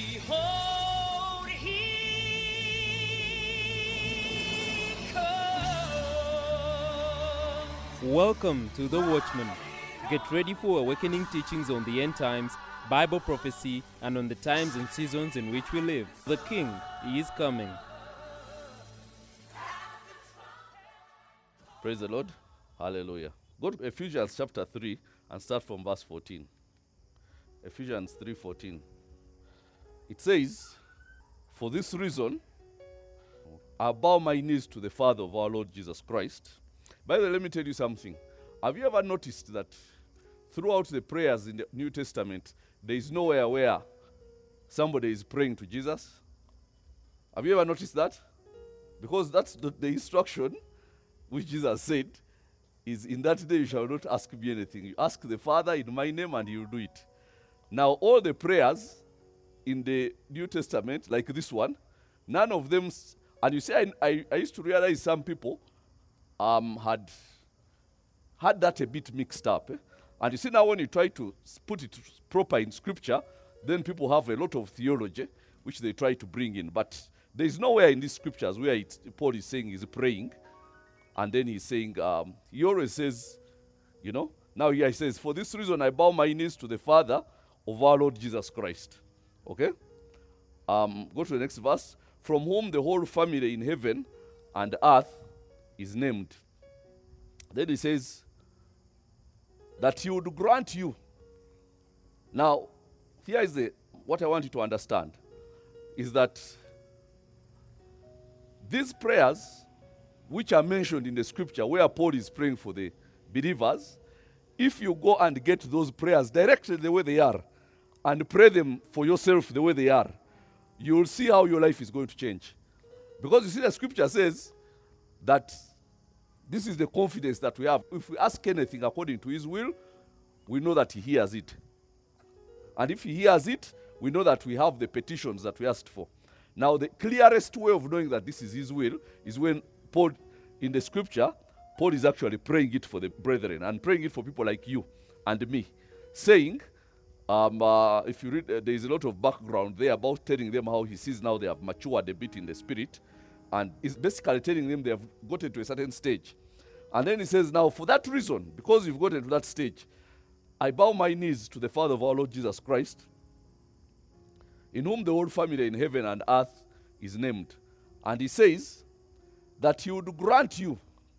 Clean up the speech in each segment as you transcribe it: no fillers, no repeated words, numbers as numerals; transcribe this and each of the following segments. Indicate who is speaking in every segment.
Speaker 1: Behold, he comes.
Speaker 2: Welcome to The Watchman. Get ready for awakening teachings on the end times, Bible prophecy, and on the times and seasons in which we live. The King is coming.
Speaker 3: Praise the Lord. Hallelujah. Go to Ephesians chapter 3 and start from verse 14. Ephesians 3:14. It says, "For this reason, I bow my knees to the Father of our Lord Jesus Christ." By the way, let me tell you something. Have you ever noticed that throughout the prayers in the New Testament, there is nowhere where somebody is praying to Jesus? Have you ever noticed that? Because that's the instruction which Jesus said is, "In that day you shall not ask me anything. You ask the Father in my name and he will do it." Now, all the prayers in the New Testament, like this one, none of them, and you see, I used to realize some people had that a bit mixed up. And you see now when you try to put it proper in Scripture, then people have a lot of theology which they try to bring in. But there is nowhere in these Scriptures where Paul is saying he's praying, and then he's saying, he always says, now here he says, "For this reason I bow my knees to the Father of our Lord Jesus Christ." Okay? Go to the next verse. "From whom the whole family in heaven and earth is named." Then he says that he would grant you. Now, here is what I want you to understand, is that these prayers which are mentioned in the Scripture where Paul is praying for the believers, if you go and get those prayers directly the way they are and pray them for yourself the way they are, you will see how your life is going to change. Because you see, the Scripture says that this is the confidence that we have. If we ask anything according to his will, we know that he hears it. And if he hears it, we know that we have the petitions that we asked for. Now, the clearest way of knowing that this is his will is when Paul, in the Scripture, Paul is actually praying it for the brethren and praying it for people like you and me, saying, if you read, there is a lot of background there about telling them how he sees now they have matured a bit in the spirit, and it's basically telling them they have gotten to a certain stage. And then he says, "Now for that reason, because you've gotten to that stage, I bow my knees to the Father of our Lord Jesus Christ, in whom the whole family in heaven and earth is named." And he says that he would grant you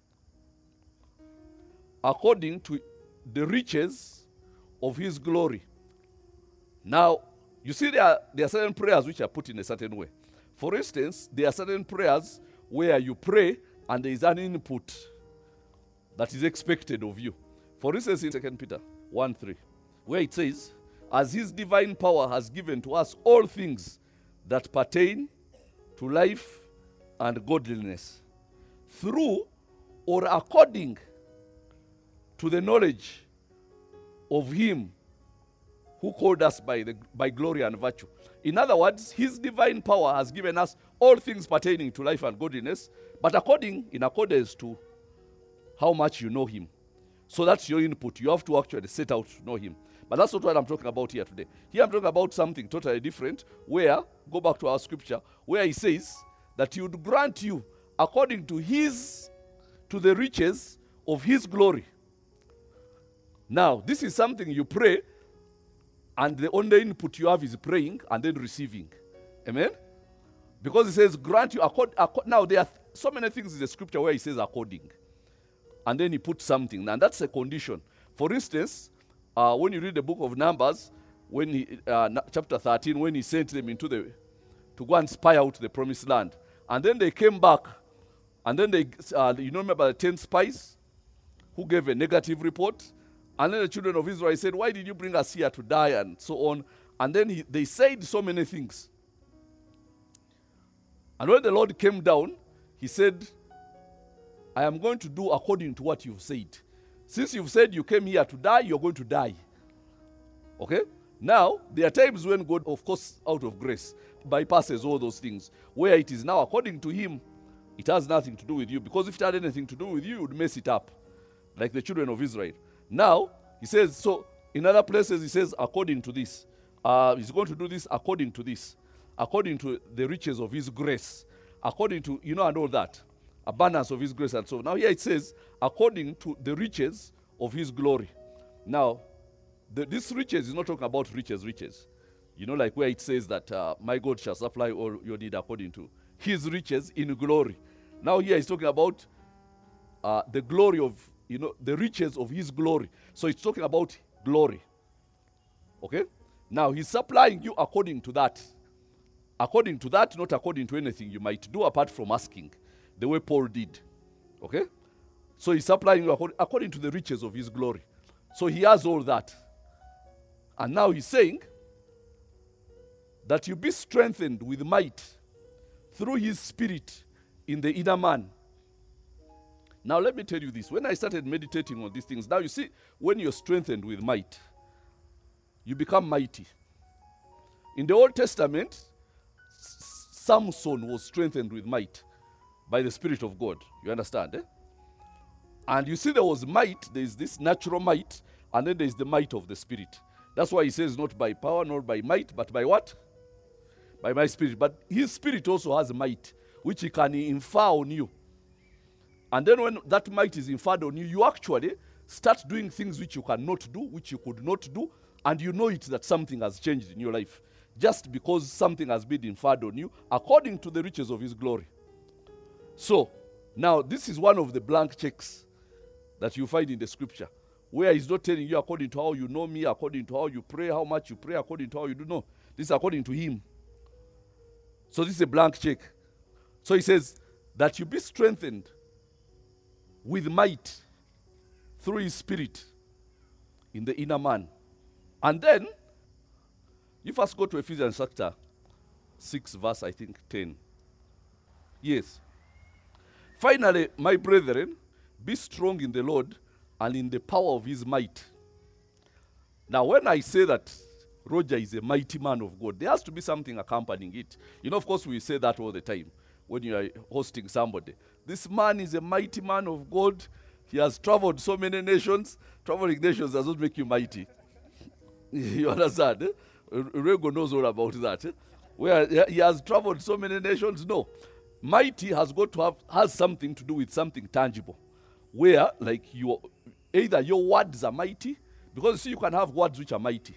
Speaker 3: according to the riches of his glory. Now, you see, there are certain prayers which are put in a certain way. For instance, there are certain prayers where you pray and there is an input that is expected of you. For instance, in 2 Peter 1:3, where it says, "As his divine power has given to us all things that pertain to life and godliness, through or according to the knowledge of him who called us by glory and virtue." In other words, his divine power has given us all things pertaining to life and godliness, but in accordance to how much you know him. So that's your input. You have to actually set out to know him. But that's not what I'm talking about here today. Here I'm talking about something totally different, where, go back to our Scripture, where he says that he would grant you according to the riches of his glory. Now, this is something you pray, and the only input you have is praying and then receiving. Amen? Because it says, grant you now, there are so many things in the Scripture where he says according. And then he puts something, and that's a condition. For instance, when you read the book of Numbers, when chapter 13, when he sent them to go and spy out the promised land. And then they came back, and then remember the 10 spies who gave a negative report? And then the children of Israel said, "Why did you bring us here to die?" and so on. And then they said so many things. And when the Lord came down, he said, "I am going to do according to what you've said. Since you've said you came here to die, you're going to die." Okay? Now, there are times when God, of course, out of grace, bypasses all those things, where it is now according to him, it has nothing to do with you. Because if it had anything to do with you, you would mess it up, like the children of Israel. Now, he says, so in other places he says, according to this. He's going to do this according to this, according to the riches of his grace, according to, and all that, abundance of his grace and so on. Now here it says, according to the riches of his glory. Now, this riches is not talking about riches. Like where it says that my God shall supply all your need according to his riches in glory. Now here he's talking about the glory of, the riches of his glory. So it's talking about glory. Okay? Now he's supplying you according to that. According to that, not according to anything you might do apart from asking, the way Paul did. Okay? So he's supplying you according to the riches of his glory. So he has all that. And now he's saying that you be strengthened with might through his spirit in the inner man. Now let me tell you this. When I started meditating on these things, now you see, when you're strengthened with might, you become mighty. In the Old Testament, Samson was strengthened with might by the Spirit of God. You understand, eh? And you see there was might, there is this natural might, and then there is the might of the Spirit. That's why he says not by power, nor by might, but by what? By my Spirit. But his Spirit also has might, which he can infer on you. And then when that might is inferred on you, you actually start doing things which you cannot do, which you could not do, and you know it that something has changed in your life. Just because something has been inferred on you, according to the riches of his glory. So, now this is one of the blank checks that you find in the scripture, where he's not telling you according to how you know me, according to how you pray, how much you pray, according to how you do. No, this is according to him. So this is a blank check. So he says that you be strengthened with might through his spirit in the inner man. And then, you first go to Ephesians chapter 6, verse, I think, 10. Yes. Finally, my brethren, be strong in the Lord and in the power of his might. Now, when I say that Roger is a mighty man of God, there has to be something accompanying it. Of course, we say that all the time when you are hosting somebody. This man is a mighty man of God. He has traveled so many nations. Traveling nations does not make you mighty. You understand? Rego knows all about that. Where he has traveled so many nations. No. Mighty has something to do with something tangible. Where, like, either your words are mighty, because see, you can have words which are mighty.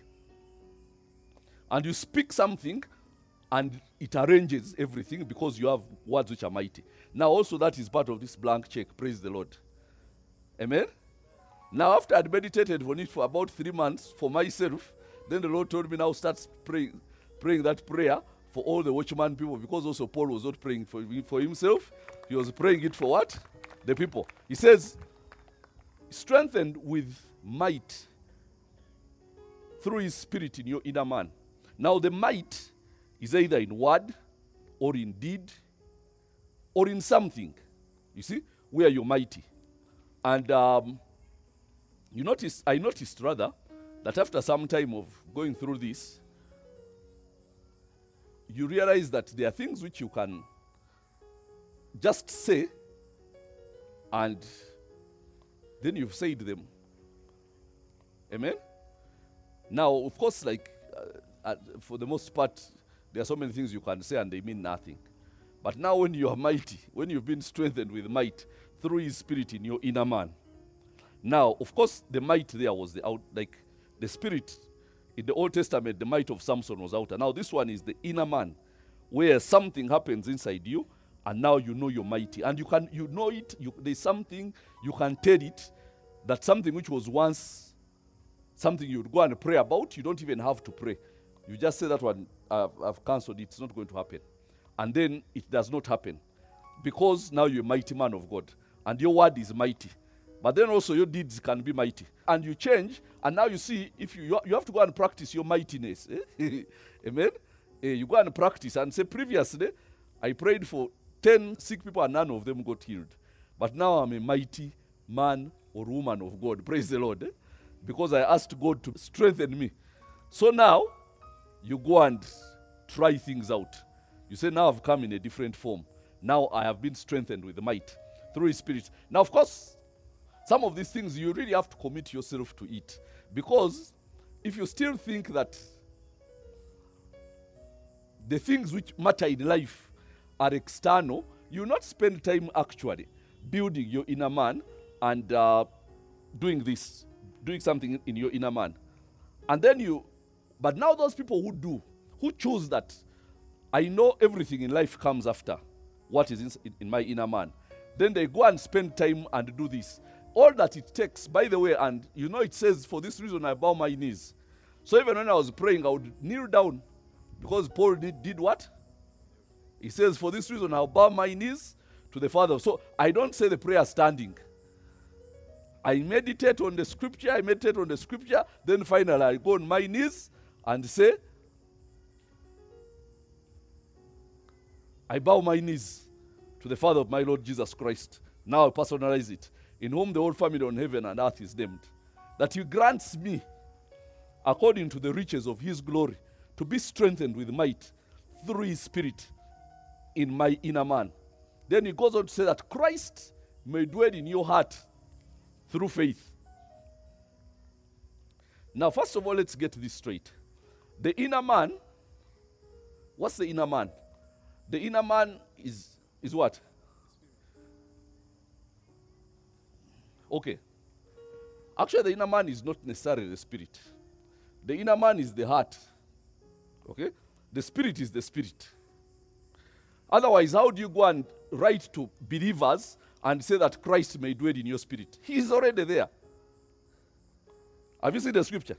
Speaker 3: And you speak something, and it arranges everything because you have words which are mighty. Now, also that is part of this blank check. Praise the Lord. Amen? Now, after I had meditated on it for about 3 months for myself, then the Lord told me now start praying that prayer for all the watchman people, because also Paul was not praying for himself. He was praying it for what? The people. He says, strengthened with might through his spirit in your inner man. Now the might is either in word or in deed or in something. You see, where you're mighty. And I noticed rather that after some time of going through this, you realize that there are things which you can just say and then you've said them. Amen? Now, of course, like for the most part, there are so many things you can say and they mean nothing. But now when you are mighty, when you've been strengthened with might through his spirit in your inner man. Now, of course, the might there was the spirit. In the Old Testament, the might of Samson was outer. Now this one is the inner man, where something happens inside you, and now you know you're mighty. And you know it, there's something, you can tell it, that something which was once something you would go and pray about, you don't even have to pray. You just say that one, I've cancelled it, it's not going to happen. And then it does not happen. Because now you're a mighty man of God, and your word is mighty. But then also your deeds can be mighty. And you change, and now you see, if you have to go and practice your mightiness. Amen? You go and practice and say, previously, I prayed for 10 sick people and none of them got healed. But now I'm a mighty man or woman of God. Praise the Lord. Because I asked God to strengthen me. So now, you go and try things out. You say, now I've come in a different form. Now I have been strengthened with might through his spirit. Now, of course, some of these things you really have to commit yourself to it. Because if you still think that the things which matter in life are external, you will not spend time actually building your inner man and doing something in your inner man. And then but now those people who choose that, I know everything in life comes after what is in my inner man. Then they go and spend time and do this. All that it takes, by the way, and it says, for this reason I bow my knees. So even when I was praying, I would kneel down, because Paul did what? He says, for this reason I'll bow my knees to the Father. So I don't say the prayer standing. I meditate on the scripture, then finally I go on my knees and say, I bow my knees to the Father of my Lord Jesus Christ. Now I personalize it. In whom the whole family on heaven and earth is named. That he grants me, according to the riches of his glory, to be strengthened with might through his Spirit in my inner man. Then he goes on to say that Christ may dwell in your heart through faith. Now, first of all, let's get this straight. The inner man, what's the inner man? The inner man is what? Okay. Actually, the inner man is not necessarily the spirit. The inner man is the heart. Okay? The spirit is the spirit. Otherwise, how do you go and write to believers and say that Christ may dwell in your spirit? He is already there. Have you seen the scripture?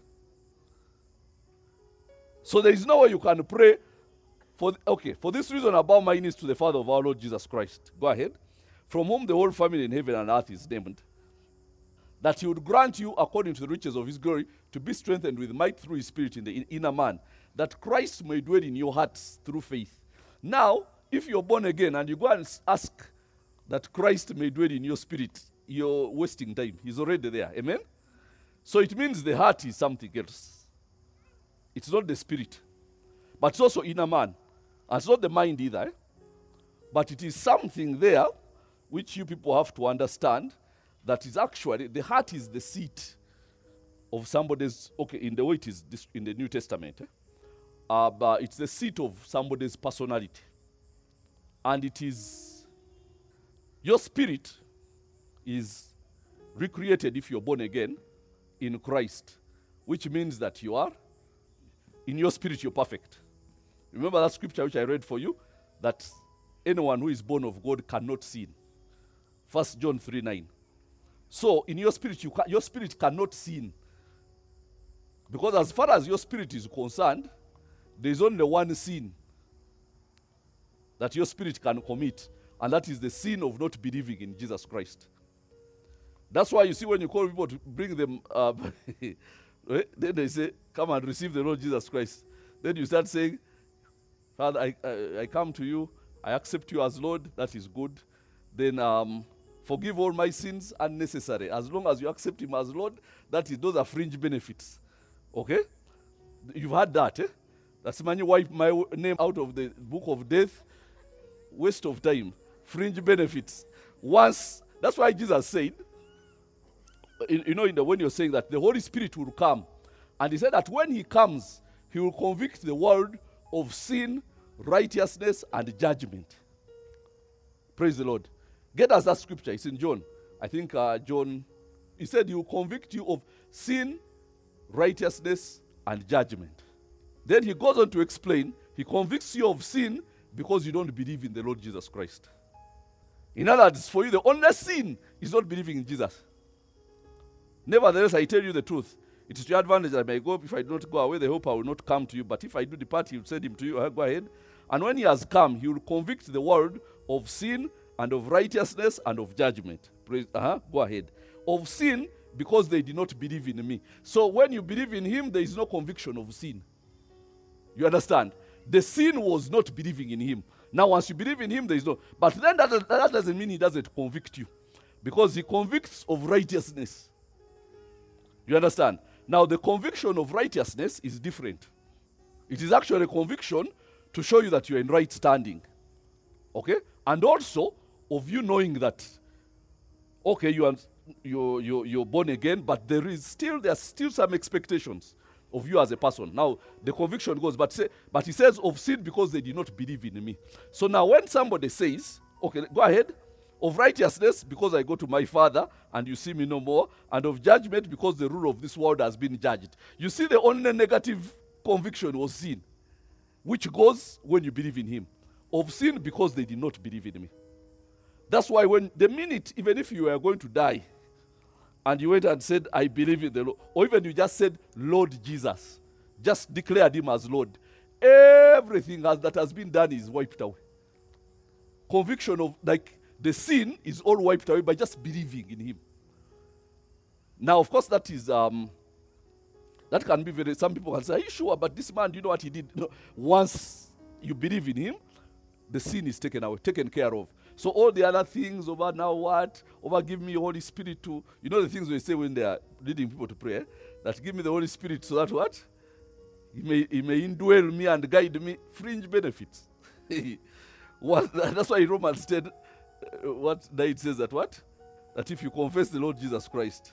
Speaker 3: So there is no way you can pray for this reason I bow my knees to the Father of our Lord Jesus Christ. Go ahead. From whom the whole family in heaven and earth is named. That he would grant you, according to the riches of his glory, to be strengthened with might through his Spirit in the inner man, that Christ may dwell in your hearts through faith. Now, if you're born again and you go and ask that Christ may dwell in your spirit, you're wasting time. He's already there. Amen? So it means the heart is something else. It's not the spirit. But it's also inner man. And it's not the mind either. Eh? But it is something there which you people have to understand, that is actually, the heart is the seat of somebody's, in the way it is in the New Testament. But it's the seat of somebody's personality. And it is, your spirit is recreated if you're born again in Christ, which means that you are, in your spirit you're perfect. Remember that scripture which I read for you? That anyone who is born of God cannot sin. 1 John 3:9. So in your spirit, your spirit cannot sin. Because as far as your spirit is concerned, there is only one sin that your spirit can commit, and that is the sin of not believing in Jesus Christ. That's why you see when you call people to bring them, then they say, come and receive the Lord Jesus Christ. Then you start saying, Father, I come to you, I accept you as Lord, that is good. Then forgive all my sins unnecessary. As long as you accept him as Lord, those are fringe benefits. Okay? You've had that, eh? That's when you wipe my name out of the book of death. Waste of time. Fringe benefits. That's why Jesus said, when you're saying that the Holy Spirit will come, and he said that when he comes, he will convict the world of sin, righteousness, and judgment. Praise the Lord. Get us that scripture. It's in John. I think John, he said he will convict you of sin, righteousness, and judgment. Then he goes on to explain, he convicts you of sin because you don't believe in the Lord Jesus Christ. In other words, for you, the only sin is not believing in Jesus. Nevertheless, I tell you the truth. It is to your advantage that I may go. If I do not go away, the Helper will not come to you. But if I do depart, he will send him to you. Go ahead. And when he has come, he will convict the world of sin and of righteousness and of judgment. Go ahead. Of sin, because they did not believe in me. So when you believe in him, there is no conviction of sin. You understand? The sin was not believing in him. Now, once you believe in him, there is no. But then that doesn't mean he doesn't convict you. Because he convicts of righteousness. You understand? Now, the conviction of righteousness is different. It is actually a conviction to show you that you're in right standing. Okay? And also, of you knowing that, okay, you're born again, but there are still some expectations of you as a person. Now, the conviction goes, but he says of sin because they did not believe in me. So now when somebody says, okay, go ahead, of righteousness because I go to my Father and you see me no more, and of judgment because the rule of this world has been judged. You see, the only negative conviction was sin, which goes when you believe in him. Of sin because they did not believe in me. That's why when the minute, even if you were going to die, and you went and said, I believe in the Lord, or even you just said, Lord Jesus, just declared him as Lord, everything that has been done is wiped away. Conviction of, like, the sin is all wiped away by just believing in him. Now, of course, that is, that can be very, some people can say, are you sure? But this man, do you know what he did? No. Once you believe in him, the sin is taken away, taken care of. So all the other things over now what? Over give me Holy Spirit to, you know the things we say when they are leading people to pray, that give me the Holy Spirit so that what? He may indwell me and guide me. Fringe benefits. That's why Romans 10, what 9 says that what? That if you confess the Lord Jesus Christ,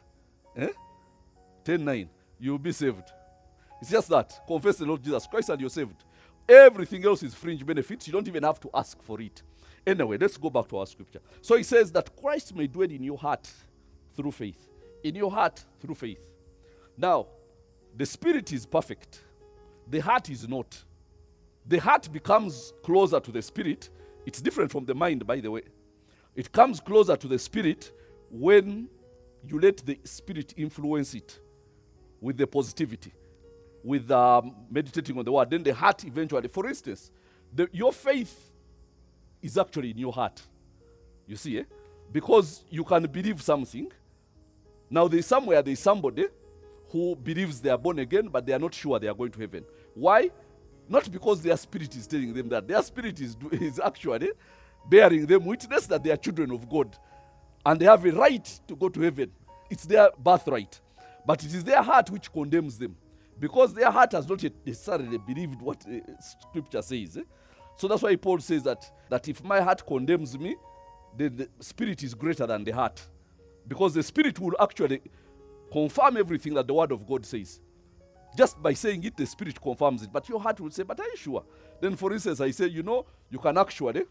Speaker 3: 10:9, you will be saved. It's just that. Confess the Lord Jesus Christ and you're saved. Everything else is fringe benefits. You don't even have to ask for it. Anyway, let's go back to our scripture. So he says that Christ may dwell in your heart through faith. In your heart through faith. Now, the spirit is perfect. The heart is not. The heart becomes closer to the spirit. It's different from the mind, by the way. It comes closer to the spirit when you let the spirit influence it with the positivity, with meditating on the word. Then the heart eventually, for instance, your faith is actually in your heart. You see, because you can believe something. Now there's somebody who believes they are born again, but they are not sure they are going to heaven. Why? Not because their spirit is telling them that. Their spirit is actually bearing them witness that they are children of God. And they have a right to go to heaven. It's their birthright. But it is their heart which condemns them. Because their heart has not yet necessarily believed what scripture says. So that's why Paul says that if my heart condemns me, then the spirit is greater than the heart. Because the spirit will actually confirm everything that the word of God says. Just by saying it, the spirit confirms it. But your heart will say, but are you sure? Then for instance, I say, you can actually,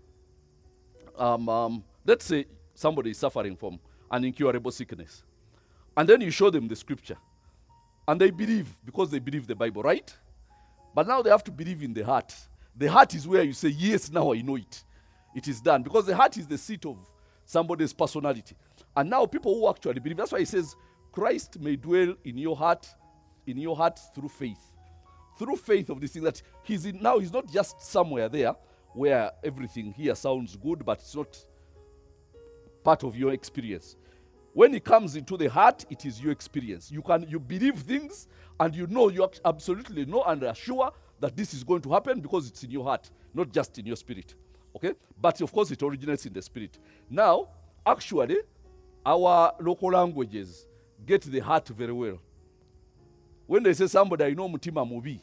Speaker 3: let's say somebody is suffering from an incurable sickness. And then you show them the scripture. And they believe, because they believe the Bible, right? But now they have to believe in the heart. The heart is where you say, yes, now I know it. It is done. Because the heart is the seat of somebody's personality. And now people who actually believe, that's why he says, Christ may dwell in your heart through faith. Through faith of this thing that he's not just somewhere there where everything here sounds good, but it's not part of your experience. When it comes into the heart, it is your experience. You believe things and you absolutely know and are sure that this is going to happen because it's in your heart, not just in your spirit. Okay? But of course it originates in the spirit. Now, actually, our local languages get the heart very well. When they say somebody, I know mutima mubi,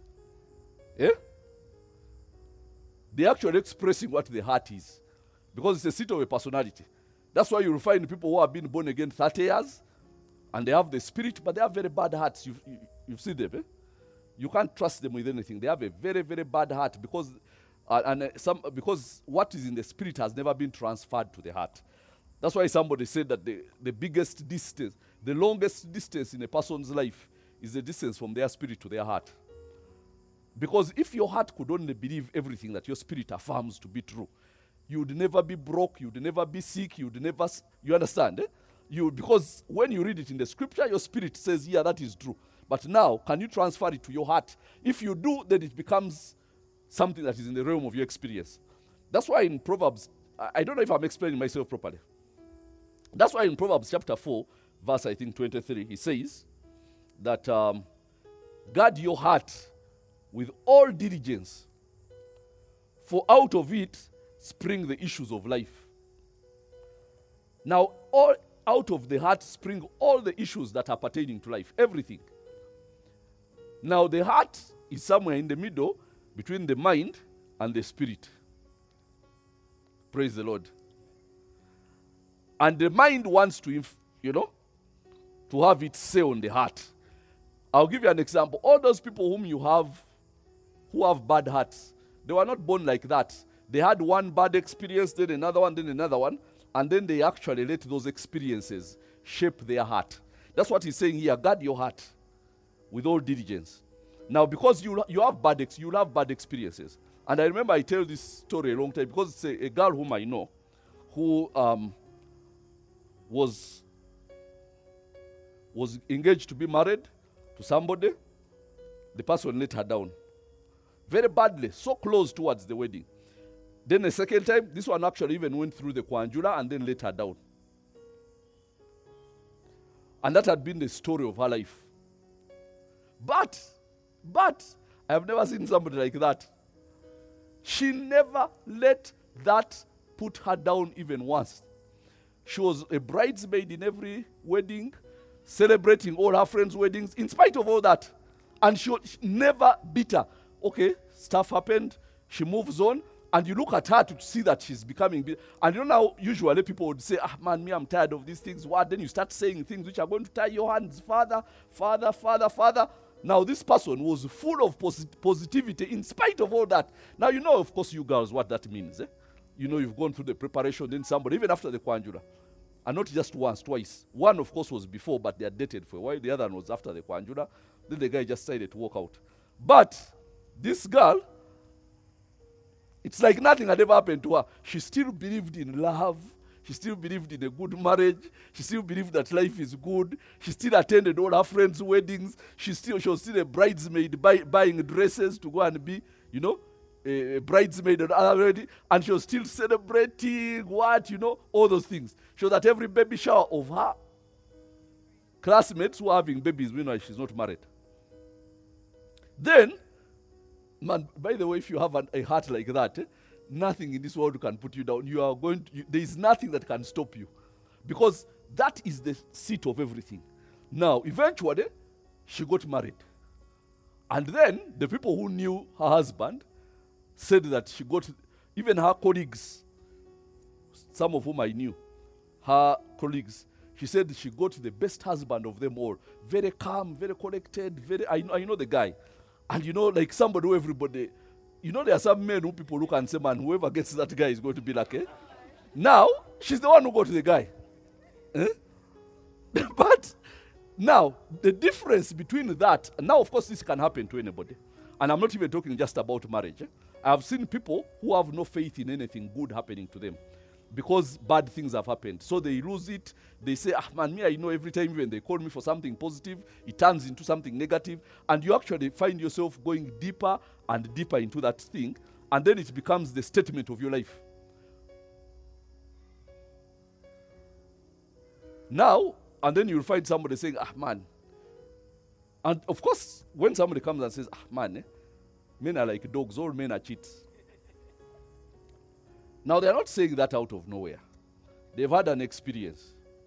Speaker 3: they're actually expressing what the heart is. Because it's a seat of a personality. That's why you'll find people who have been born again 30 years, and they have the spirit, but they have very bad hearts. You've seen them, You can't trust them with anything. They have a very, very bad heart because what is in the spirit has never been transferred to the heart. That's why somebody said that the biggest distance, the longest distance in a person's life is the distance from their spirit to their heart. Because if your heart could only believe everything that your spirit affirms to be true, you would never be broke, you would never be sick, you understand? Because when you read it in the scripture, your spirit says, yeah, that is true. But now, can you transfer it to your heart? If you do, then it becomes something that is in the realm of your experience. That's why in Proverbs, I don't know if I'm explaining myself properly. That's why in Proverbs chapter 4, verse I think 23, he says that guard your heart with all diligence, for out of it spring the issues of life. Now, out of the heart spring all the issues that are pertaining to life, everything. Now, the heart is somewhere in the middle between the mind and the spirit. Praise the Lord. And the mind wants to have its say on the heart. I'll give you an example. All those people who have bad hearts, they were not born like that. They had one bad experience, then another one, and then they actually let those experiences shape their heart. That's what he's saying here. Guard your heart with all diligence. Now, because you'll have bad experiences. And I remember I tell this story a long time because it's a girl whom I know who was engaged to be married to somebody. The person let her down very badly, so close towards the wedding. Then the second time, this one actually even went through the Kwanjula and then let her down. And that had been the story of her life. But I've never seen somebody like that. She never let that put her down even once. She was a bridesmaid in every wedding, celebrating all her friends' weddings, in spite of all that. And she never bitter. Okay, stuff happened, she moves on, and you look at her to see that she's becoming bitter. And you know now, usually people would say, man, me, I'm tired of these things. What? Then you start saying things which are going to tie your hands. Father, Father, Father, Father. Now this person was full of positivity in spite of all that. Now you know, of course, you girls, what that means. You know, you've gone through the preparation, then somebody, even after the Kwanjula. And not just once, twice. One, of course, was before, but they had dated for a while. The other one was after the Kwanjula. Then the guy just decided to walk out. But this girl, it's like nothing had ever happened to her. She still believed in love. She still believed in a good marriage. She still believed that life is good. She still attended all her friends' weddings. She was still a bridesmaid buying dresses to go and be, you know, a bridesmaid at other wedding. And she was still celebrating all those things. She was at every baby shower of her classmates who are having babies meanwhile she's not married. Then, man, by the way, if you have a heart like that, nothing in this world can put you down. There is nothing that can stop you. Because that is the seat of everything. Now, eventually, she got married. And then, the people who knew her husband said that she got, even her colleagues, some of whom I knew, her colleagues, she said she got the best husband of them all. Very calm, very collected, I know the guy. And you know, like somebody who everybody, you know, there are some men who people look and say, man, whoever gets that guy is going to be like, Now, she's the one who got the guy. But now, the difference between that, now of course this can happen to anybody. And I'm not even talking just about marriage. I've seen people who have no faith in anything good happening to them because bad things have happened. So they lose it. They say, man, me, I know every time when they call me for something positive, it turns into something negative. And you actually find yourself going deeper and deeper into that thing. And then it becomes the statement of your life. Now, and then you'll find somebody saying, man. And of course, when somebody comes and says, man, men are like dogs, all men are cheats. Now, they're not saying that out of nowhere. They've had an experience.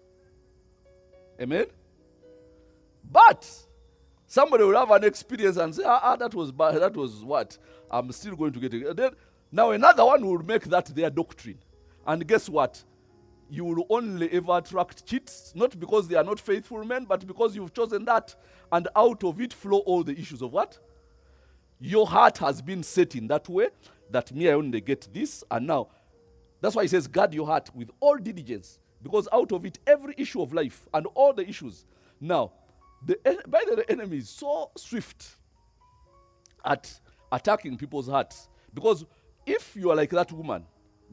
Speaker 3: Amen? But somebody will have an experience and say, that was bad. That was what? I'm still going to get it. Then, now another one will make that their doctrine. And guess what? You will only ever attract cheats, not because they are not faithful men, but because you've chosen that. And out of it flow all the issues of what? Your heart has been set in that way, that me, I only get this, and now, that's why he says, guard your heart with all diligence, because out of it, every issue of life and all the issues. Now, the enemy is so swift at attacking people's hearts, because if you are like that woman,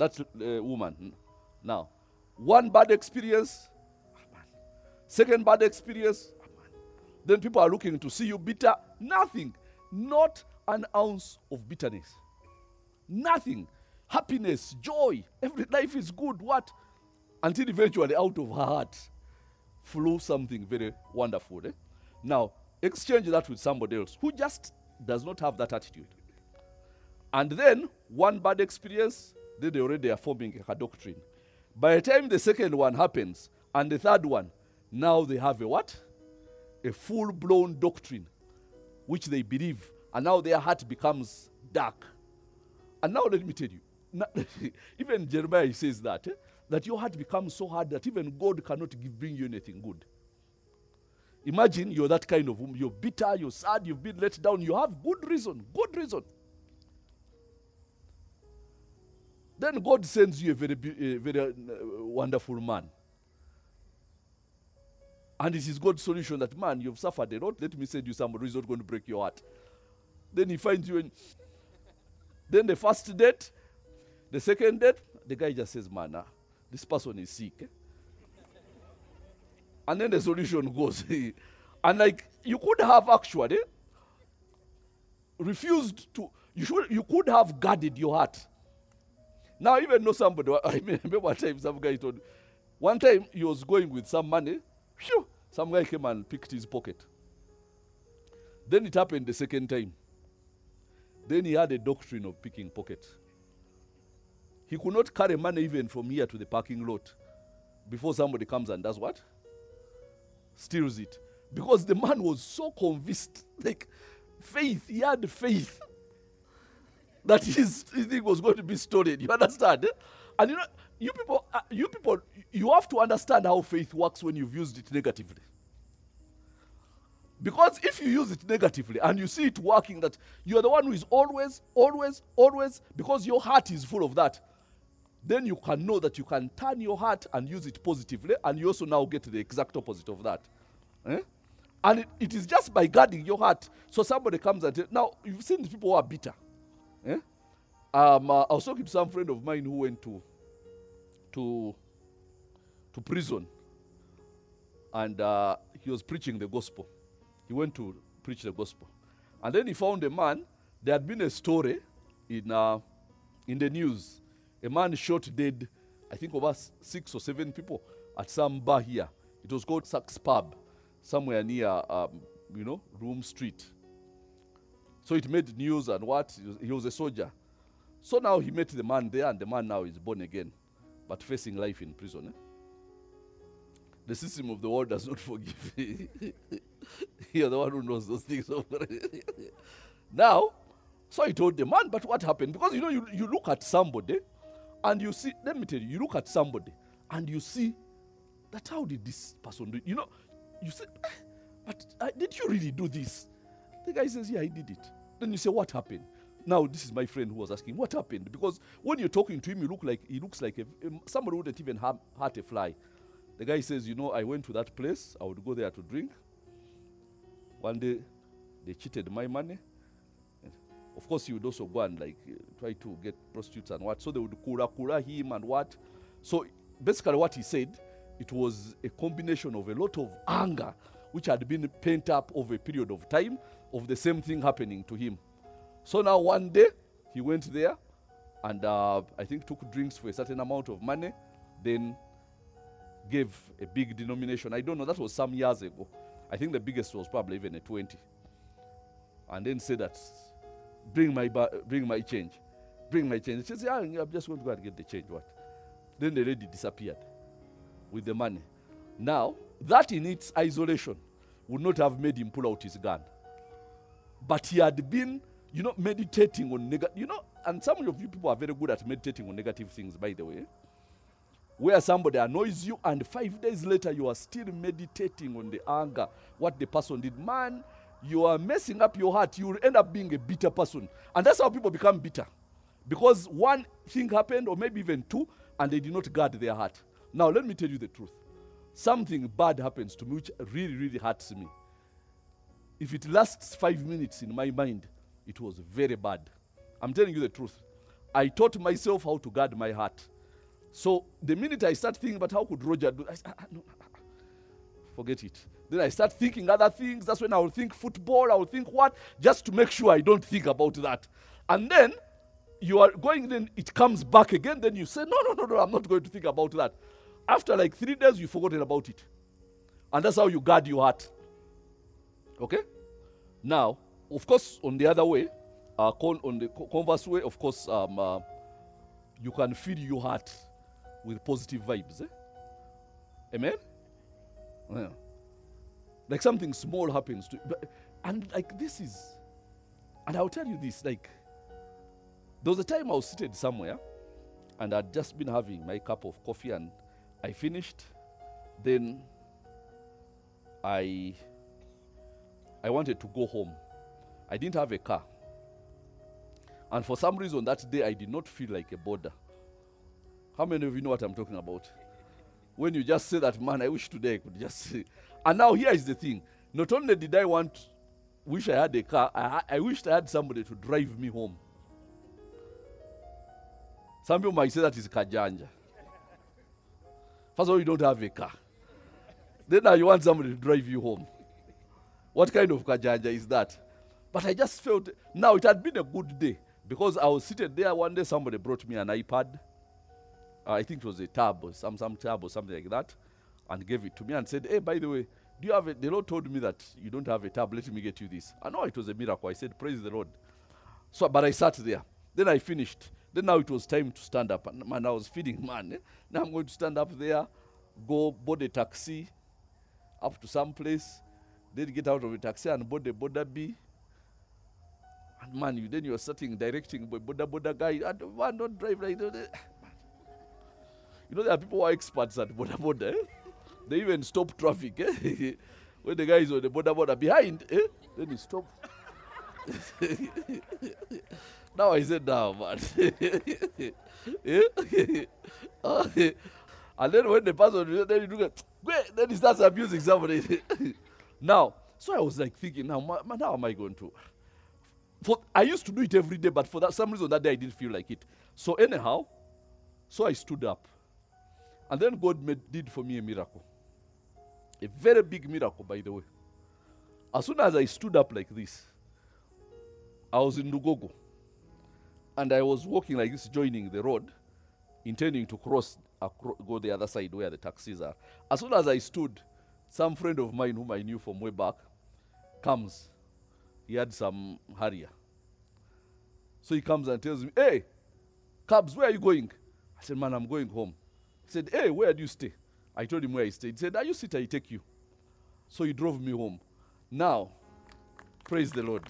Speaker 3: now, one bad experience, second bad experience, then people are looking to see you bitter. Nothing, not an ounce of bitterness. Nothing. Happiness, joy, every life is good. What? Until eventually out of her heart flows something very wonderful. Now, exchange that with somebody else who just does not have that attitude. And then, one bad experience, then they already are forming a doctrine. By the time the second one happens, and the third one, now they have a what? A full-blown doctrine, which they believe, and now their heart becomes dark. And now let me tell you, even Jeremiah says that your heart becomes so hard that even God cannot bring you anything good. Imagine you're that kind of woman. You're bitter, you're sad, you've been let down. You have good reason. Then God sends you a very wonderful man. And it is God's solution that, man, you've suffered a lot. Let me send you somebody who's not going to break your heart. Then he finds you in. Then the first date, the second date, the guy just says, man, this person is sick. And then the solution goes. And like, you could have actually refused to, you could have guarded your heart. Now, I even know somebody, I remember one time some guy told, one time he was going with some money, some guy came and picked his pocket. Then it happened the second time. Then he had a doctrine of picking pockets. He could not carry money even from here to the parking lot before somebody comes and does what? Steals it. Because the man was so convinced, like faith, he had faith that his thing was going to be stolen. You understand? Eh? And you people, you have to understand how faith works when you've used it negatively. Because if you use it negatively and you see it working, that you're the one who is always, because your heart is full of that, then you can know that you can turn your heart and use it positively, and you also now get the exact opposite of that. Eh? And it is just by guarding your heart. So somebody comes and now you've seen people who are bitter. Eh? I was talking to some friend of mine who went to prison, and he was preaching the gospel. He went to preach the gospel. And then he found a man. There had been a story in the news. A man shot dead, I think, over 6 or 7 people at some bar here. It was called Saks Pub, somewhere near, Room Street. So it made news and what? He was a soldier. So now he met the man there, and the man now is born again, but facing life in prison. Eh? The system of the world does not forgive. You're the one who knows those things. Now, so he told the man, but what happened? Because, you look at somebody, and you see, let me tell you, you look at somebody, and you see that how did this person do it? You say, but did you really do this? The guy says, yeah, I did it. Then you say, what happened? Now, this is my friend who was asking, what happened? Because when you're talking to him, he looks like somebody who wouldn't even hurt a fly. The guy says, I went to that place. I would go there to drink. One day, they cheated my money. And of course, he would also go and try to get prostitutes and what. So they would kura him and what. So basically what he said, it was a combination of a lot of anger which had been pent up over a period of time of the same thing happening to him. So now one day, he went there and I think took drinks for a certain amount of money, then gave a big denomination. I don't know, that was some years ago. I think the biggest was probably even a 20. And then said that, bring my change. Bring my change. She said, I'm just going to go and get the change. What? Then the lady disappeared with the money. Now, that in its isolation would not have made him pull out his gun. But he had been, meditating on negative, and some of you people are very good at meditating on negative things, by the way. Where somebody annoys you and 5 days later you are still meditating on the anger, what the person did. Man, you are messing up your heart. You will end up being a bitter person. And that's how people become bitter. Because one thing happened, or maybe even 2, and they did not guard their heart. Now, let me tell you the truth. Something bad happens to me which really, really hurts me. If it lasts 5 minutes in my mind, it was very bad. I'm telling you the truth. I taught myself how to guard my heart. So the minute I start thinking about how could Roger do, I say, no, forget it. Then I start thinking other things. That's when I will think football. I will think what? Just to make sure I don't think about that. And then you are going, then it comes back again. Then you say, no, I'm not going to think about that. After 3 days, you've forgotten about it. And that's how you guard your heart. Okay? Now, of course, on the other way, on the converse way, of course, you can feed your heart with positive vibes. Eh? Amen? Yeah. Like something small happens to you. And this is, and I'll tell you this, there was a time I was seated somewhere and I'd just been having my cup of coffee and I finished. Then I I wanted to go home. I didn't have a car. And for some reason that day I did not feel like a boarder. How many of you know what I'm talking about? When you just say that, man, I wish today I could just say. And now here is the thing. Not only did I wish I had a car, I wished I had somebody to drive me home. Some people might say that is kajanja. First of all, you don't have a car. Then now you want somebody to drive you home. What kind of kajanja is that? But I just felt, now it had been a good day. Because I was seated there one day, somebody brought me an iPad. I think it was a tab or some tab or something like that. And gave it to me and said, hey, by the way, do you have the Lord told me that you don't have a tab, let me get you this. I know it was a miracle. I said, praise the Lord. So, but I sat there. Then I finished. Then now it was time to stand up. And man, I was feeling, man, now I'm going to stand up there, go board a taxi up to some place, then get out of the taxi and board a Boda B. And man, then you're sitting directing Boda guy. Man, don't drive like that. You know, there are people who are experts at Boda. They even stop traffic. When the guy is on the Boda behind, then he stop. Now I said, now, man. And then when the person, then you look at, then he starts abusing somebody. Now, so I was like thinking, now how am I going to? I used to do it every day, but for some reason that day I didn't feel like it. So anyhow, so I stood up. And then God did for me a miracle. A very big miracle, by the way. As soon as I stood up like this, I was in Lugogo. And I was walking like this, joining the road, intending to go the other side where the taxis are. As soon as I stood, some friend of mine whom I knew from way back comes. He had some Harrier. So he comes and tells me, hey, Cabs, where are you going? I said, man, I'm going home. He said, hey, where do you stay? I told him where I stayed. He said, you sit, I take you. So he drove me home. Now, praise the Lord.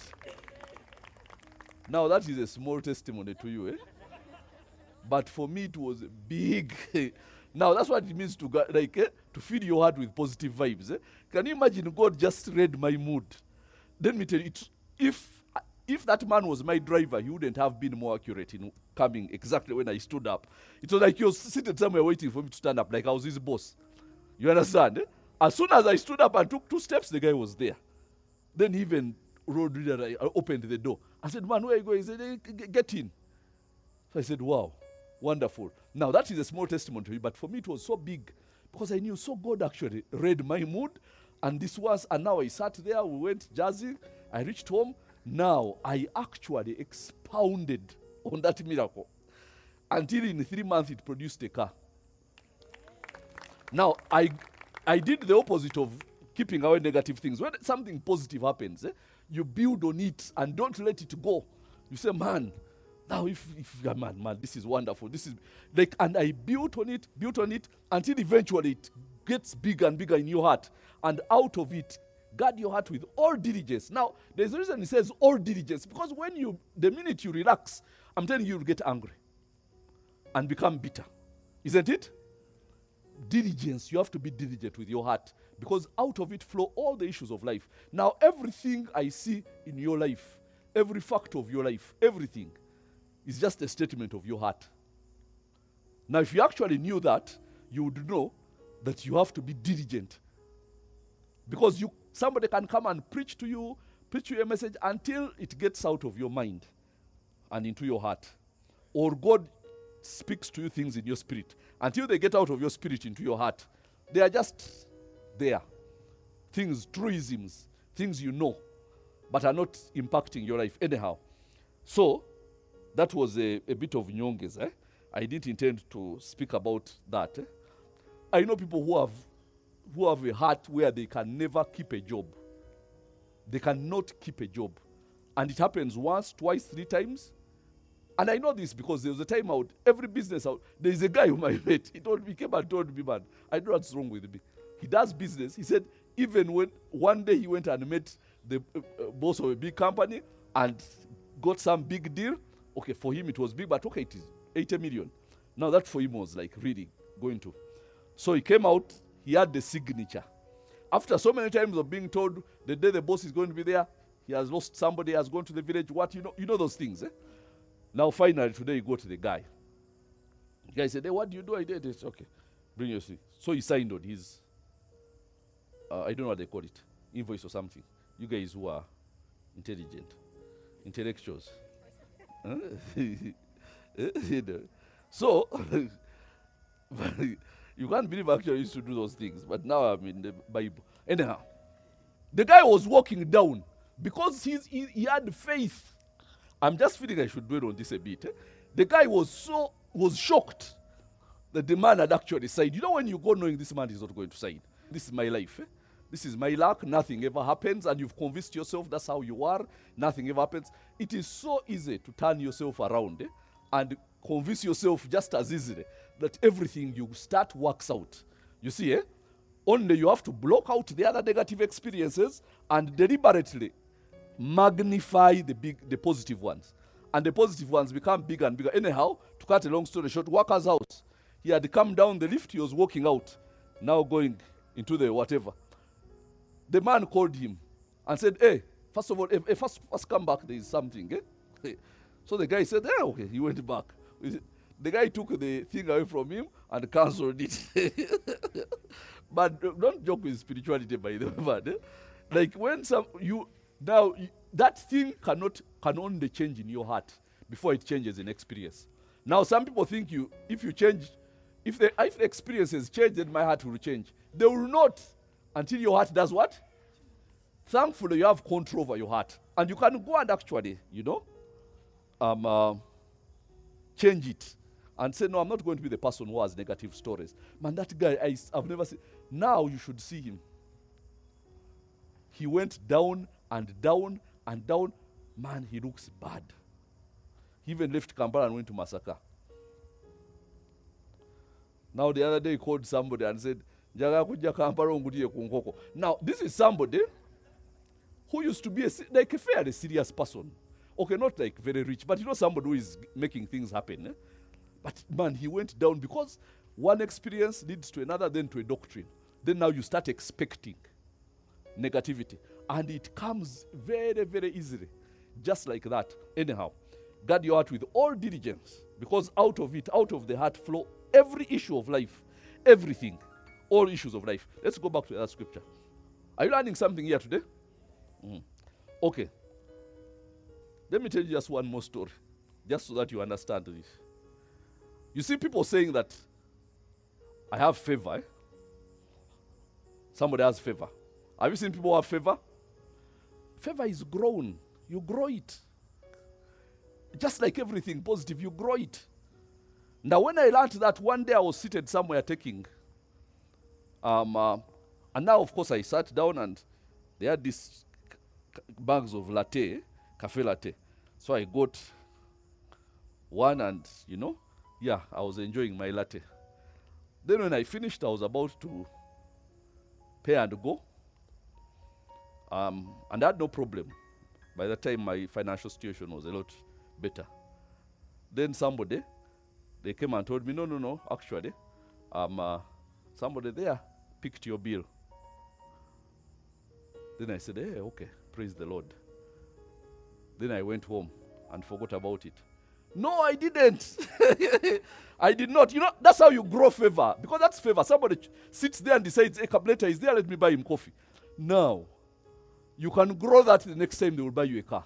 Speaker 3: Now that is a small testimony to you, eh? But for me it was big. Now that's what it means to to feed your heart with positive vibes. Eh? Can you imagine God just read my mood? Let me tell you, if that man was my driver, he wouldn't have been more accurate in coming exactly when I stood up. It was like he was sitting somewhere waiting for me to stand up, like I was his boss. You understand? Eh? As soon as I stood up and took 2 steps, the guy was there. Then he even opened the door. I said, man, where are you going? He said, hey, get in. So I said, wow, wonderful. Now that is a small testimony to you, but for me it was so big because I knew so God actually read my mood. And now I sat there, we went jazzing, I reached home. Now I actually expounded on that miracle until in 3 months it produced a car. Now I did the opposite of keeping away negative things. When something positive happens, you build on it and don't let it go. You say, man, now if man, this is wonderful. This is like, and I built on it until eventually it gets bigger and bigger in your heart. And out of it, guard your heart with all diligence. Now, there's a reason it says all diligence, because the minute you relax, I'm telling you, you'll get angry and become bitter. Isn't it? Diligence, you have to be diligent with your heart, because out of it flow all the issues of life. Now, everything I see in your life, every fact of your life, everything is just a statement of your heart. Now, if you actually knew that, you would know that you have to be diligent. Because somebody can come and preach you a message until it gets out of your mind and into your heart. Or God speaks to you things in your spirit. Until they get out of your spirit into your heart, they are just there. Things, truisms, things you know, but are not impacting your life anyhow. So, that was a bit of nyonges. I didn't intend to speak about that. I know people who have a heart where they can never keep a job. They cannot keep a job. And it happens once, twice, 3 times. And I know this because there was a time every business there is a guy whom I met. He came and told me, man, I know what's wrong with me. He does business. He said, even when one day he went and met the boss of a big company and got some big deal. Okay, for him it was big, but okay, it is 80 million. Now that for him was like really going to. So he came out, he had the signature. After so many times of being told the day the boss is going to be there, he has lost somebody, has gone to the village, what, you know those things. Eh? Now finally today you go to the guy. The guy said, hey, what do you do? I did it. Okay, bring your thing. So he signed on his, I don't know what they call it, invoice or something. You guys who are intelligent, intellectuals. You know. So, you can't believe I actually used to do those things, but now I'm in the Bible. Anyhow, the guy was walking down because he had faith. I'm just feeling I should dwell on this a bit. Eh? The guy was shocked that the man had actually signed. You know when you go knowing this man is not going to sign. This is my life. Eh? This is my luck. Nothing ever happens, and you've convinced yourself that's how you are. Nothing ever happens. It is so easy to turn yourself around and convince yourself just as easily that everything you start works out. You see, only you have to block out the other negative experiences and deliberately magnify the positive ones. And the positive ones become bigger and bigger. Anyhow, to cut a long story short, worker's house. He had come down the lift, he was walking out, now going into the whatever. The man called him and said, hey, first of all, first come back, there is something. Eh? So the guy said, okay, he went back. The guy took the thing away from him and cancelled it. But don't joke with spirituality, by the way, man. Like when that thing can only change in your heart before it changes in experience. Now, some people think if the experiences change, then my heart will change. They will not until your heart does what? Thankfully, you have control over your heart. And you can go and actually, change it and say, no, I'm not going to be the person who has negative stories. Man, that guy, I've never seen. Now you should see him. He went down and down and down. Man, he looks bad. He even left Kampala and went to Masaka. Now the other day he called somebody and said, now this is somebody who used to be like a fairly serious person. Okay, not like very rich, but somebody who is making things happen. Eh? But man, he went down because one experience leads to another, then to a doctrine. Then now you start expecting negativity. And it comes very, very easily. Just like that. Anyhow, guard your heart with all diligence, because out of it, out of the heart flow every issue of life. Everything. All issues of life. Let's go back to that scripture. Are you learning something here today? Okay. Let me tell you just one more story, just so that you understand this. You see people saying that I have favor. Eh? Somebody has favor. Have you seen people who have favor? Favor is grown. You grow it. Just like everything positive, you grow it. Now, when I learned that, one day I was seated somewhere taking, and now, of course, I sat down and they had these bags of latte, cafe latte. So I got one and, I was enjoying my latte. Then when I finished, I was about to pay and go. And I had no problem. By the time my financial situation was a lot better. Then they came and told me, no, actually, somebody there picked your bill. Then I said, hey, okay, praise the Lord. Then I went home and forgot about it. No, I didn't. I did not. That's how you grow favor. Because that's favor. Somebody sits there and decides, hey, later is there, let me buy him coffee. Now, you can grow that the next time they will buy you a car.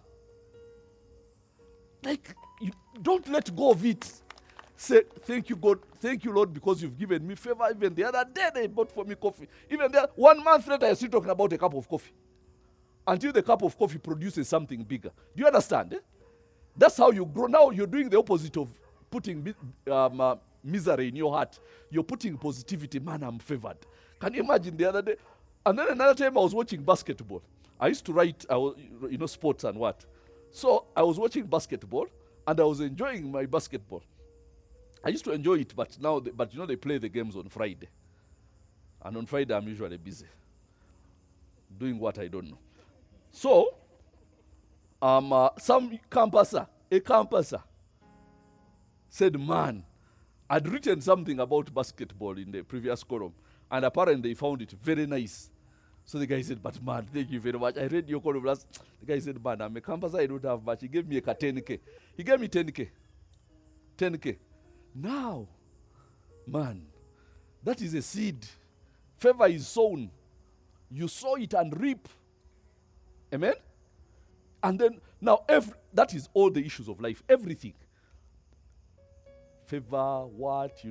Speaker 3: Like, you don't let go of it. Say, thank you, God. Thank you, Lord, because you've given me favor. Even the other day, they bought for me coffee. Even there, 1 month later, I'm still talking about a cup of coffee. Until the cup of coffee produces something bigger. Do you understand? Eh? That's how you grow. Now you're doing the opposite of putting misery in your heart. You're putting positivity. Man, I'm favored. Can you imagine the other day? And then another time I was watching basketball. I used to write, sports and what. So I was watching basketball and I was enjoying my basketball. I used to enjoy it, but now, they play the games on Friday. And on Friday, I'm usually busy doing what I don't know. So, a campuser said, man, I'd written something about basketball in the previous column, and apparently they found it very nice. So the guy said, but man, thank you very much. I read your column last. The guy said, man, I'm a campus, I don't have much. He gave me a 10K. He gave me 10K. 10K. Now, man, that is a seed. Favor is sown. You sow it and reap. Amen? And then, now, that is all the issues of life. Everything. Favor, what,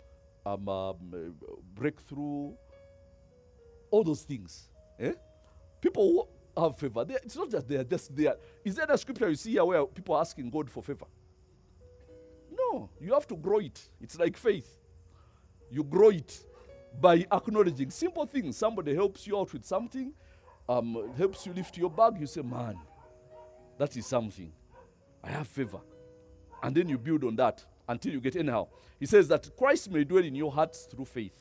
Speaker 3: breakthrough, all those things. People who have favor, it's not just they are just there. Is there a scripture you see here where people are asking God for favor? No, you have to grow it. It's like faith. You grow it by acknowledging simple things. Somebody helps you out with something, helps you lift your bag. You say, man, that is something. I have favor. And then you build on that until you get anyhow. He says that Christ may dwell in your hearts through faith.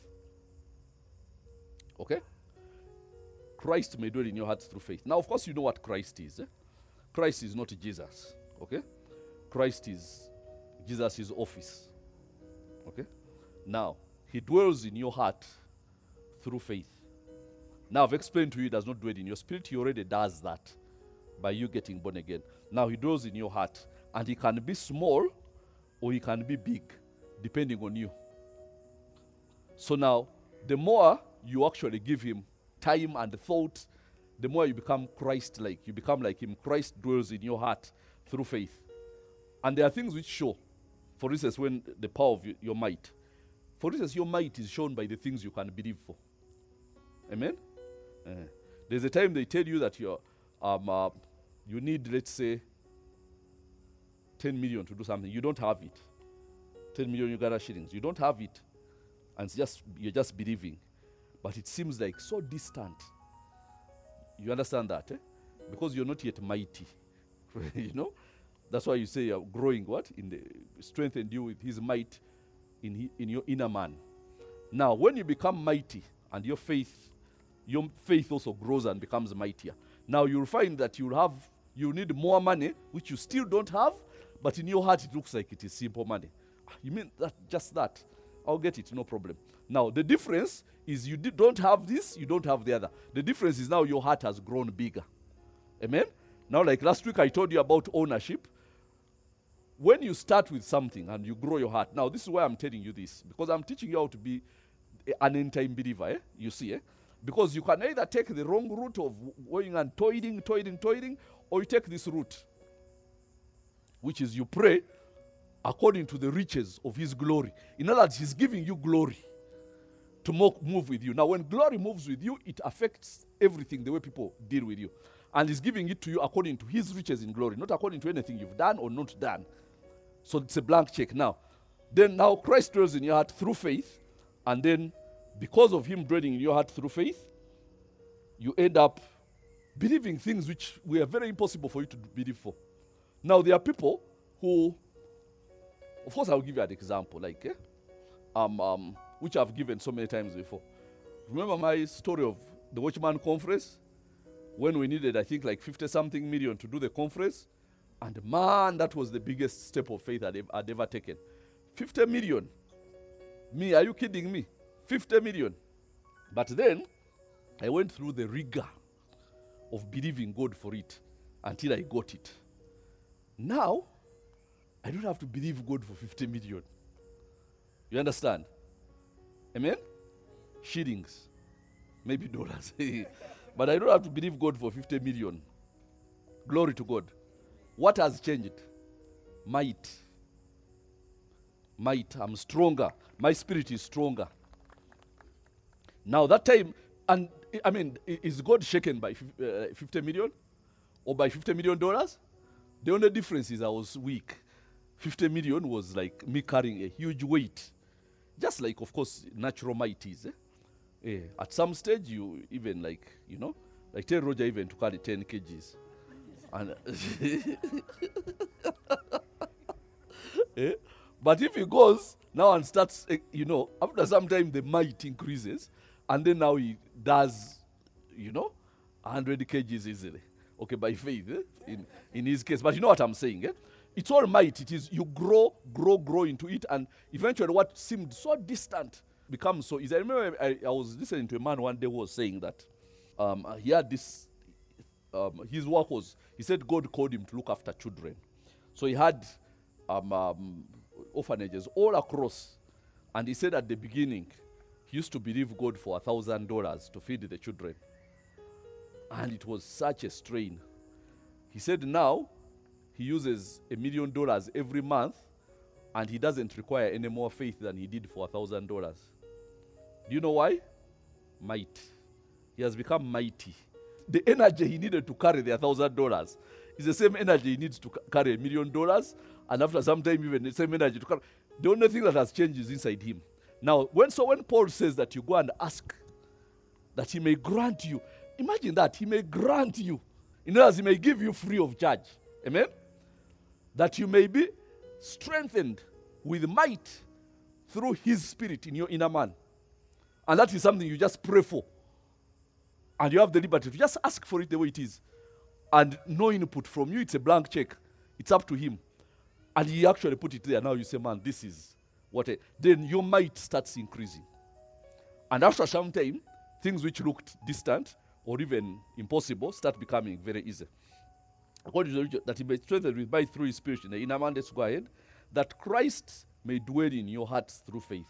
Speaker 3: Okay? Christ may dwell in your hearts through faith. Now, of course, you know what Christ is. Christ is not Jesus. Okay? Christ is Jesus' office. Okay? Now, he dwells in your heart through faith. Now, I've explained to you, he does not dwell in your spirit. He already does that by you getting born again. Now, he dwells in your heart. And he can be small or he can be big, depending on you. So now, the more you actually give him time and thought, the more you become Christ-like. You become like him. Christ dwells in your heart through faith. And there are things which show. For instance, when the power of your might. For instance, your might is shown by the things you can believe for. Amen? There's a time they tell you that you need, let's say, 10 million to do something. You don't have it. 10 million Uganda shillings. You don't have it. And you're just believing. But it seems like so distant. You understand that? Because you're not yet mighty. That's why you say you're growing what? In the strengthened you with his might in your inner man. Now, when you become mighty and your faith also grows and becomes mightier. Now you'll find that you need more money, which you still don't have, but in your heart it looks like it is simple money. You mean that just that? I'll get it, no problem. Now, the difference is you don't have this, you don't have the other. The difference is now your heart has grown bigger. Amen? Now, like last week I told you about ownership. When you start with something and you grow your heart, now this is why I'm telling you this, because I'm teaching you how to be an end-time believer, you see, because you can either take the wrong route of going and toiling, or you take this route, which is you pray according to the riches of his glory. In other words, he's giving you glory to move with you. Now, when glory moves with you, it affects everything, the way people deal with you. And he's giving it to you according to his riches in glory, not according to anything you've done or not done. So it's a blank check now. Then now Christ dwells in your heart through faith, and then because of him dwelling in your heart through faith, you end up believing things which were very impossible for you to believe for. Now, there are people who, of course, I'll give you an example, which I've given so many times before. Remember my story of the Watchman Conference? When we needed, I think, like 50-something million to do the conference. And man, that was the biggest step of faith I'd ever taken. 50 million. Me, are you kidding me? 50 million. But then, I went through the rigor of believing God for it until I got it. Now, I don't have to believe God for 50 million. You understand? Amen? Shillings. Maybe dollars. But I don't have to believe God for 50 million. Glory to God. What has changed? Might. I'm stronger. My spirit is stronger. Now that time, and I mean, is God shaken by 50 million? Or by $50 million? The only difference is I was weak. 50 million was like me carrying a huge weight. Just like, of course, natural might is. At some stage, you even like tell Roger even to carry 10 kgs. And but if he goes now and starts, after some time the might increases, and then now he does, 100 kgs easily. Okay, by faith, in his case. But you know what I'm saying, It's all might. It is you grow into it, and eventually what seemed so distant becomes so easy. I remember I was listening to a man one day who was saying that he had this, his work was, he said God called him to look after children. So he had orphanages all across. And he said at the beginning, he used to believe God for $1,000 to feed the children. And it was such a strain. He said now he uses $1 million every month, and he doesn't require any more faith than he did for $1,000. Do you know why? Might. He has become mighty. The energy he needed to carry the $1,000 is the same energy he needs to carry $1 million, and after some time even the same energy to carry. The only thing that has changed is inside him. Now, when Paul says that you go and ask that he may grant you, imagine that he may grant you. In other words, he may give you free of charge. Amen? That you may be strengthened with might through his spirit in your inner man. And that is something you just pray for. And you have the liberty to just ask for it the way it is. And no input from you, it's a blank check. It's up to him. And he actually put it there. Now you say, man, this is what then your might starts increasing. And after some time, things which looked distant or even impossible start becoming very easy. According to the that he may strengthen with might through his spirit in the inner man, let's go ahead, that Christ may dwell in your hearts through faith.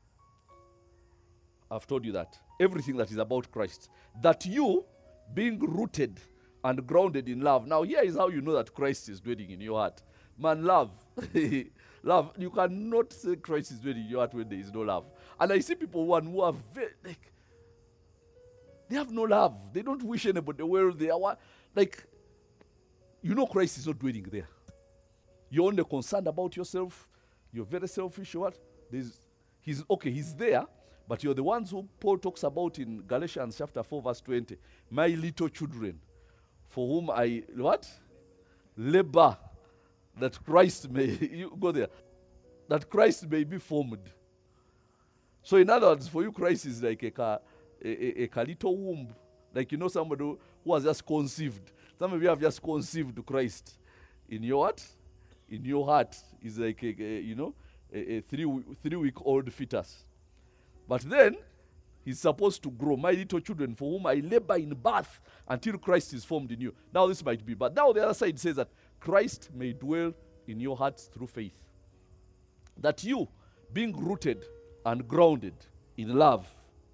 Speaker 3: I've told you that. Everything that is about Christ. That you, being rooted and grounded in love. Now here is how you know that Christ is dwelling in your heart. Man, love. Love. You cannot say Christ is dwelling in your heart when there is no love. And I see people who are very, like, they have no love. They don't wish anybody well. They are like, you know Christ is not dwelling there. You're only concerned about yourself. You're very selfish. What? He's there, but you're the ones who Paul talks about in Galatians chapter 4, verse 20. My little children, for whom I, what? Labor, that Christ may, you go there, that Christ may be formed. So in other words, for you, Christ is like a little womb. Like, you know, somebody who has just conceived. Some of you have just conceived Christ in your heart. In your heart is like a 3-week-old fetus. But then he's supposed to grow. My little children, for whom I labor in birth until Christ is formed in you. Now this might be, but now the other side says that Christ may dwell in your hearts through faith. That you, being rooted and grounded in love,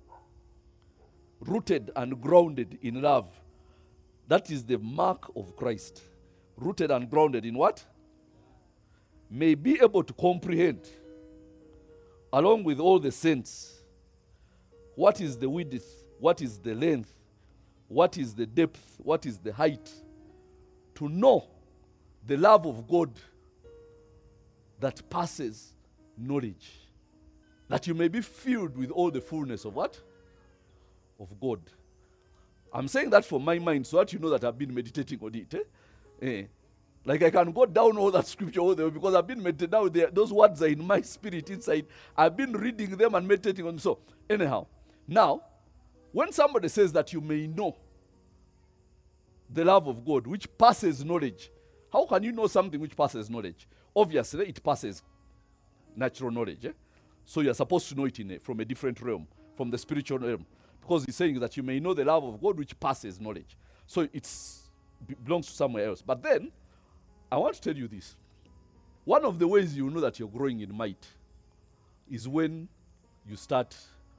Speaker 3: rooted and grounded in love, that is the mark of Christ. Rooted and grounded in what? May be able to comprehend, along with all the saints, what is the width, what is the length, what is the depth, what is the height, to know the love of God that passes knowledge, that you may be filled with all the fullness of what? Of God. I'm saying that for my mind so that you know that I've been meditating on it. Like I can go down all that scripture all the way because I've been meditating now. Those words are in my spirit inside. I've been reading them and meditating on them. So anyhow, now, when somebody says that you may know the love of God, which passes knowledge, how can you know something which passes knowledge? Obviously, it passes natural knowledge. So you're supposed to know it from a different realm, from the spiritual realm. Because he's saying that you may know the love of God which passes knowledge. So it belongs to somewhere else. But then, I want to tell you this. One of the ways you know that you're growing in might is when you start...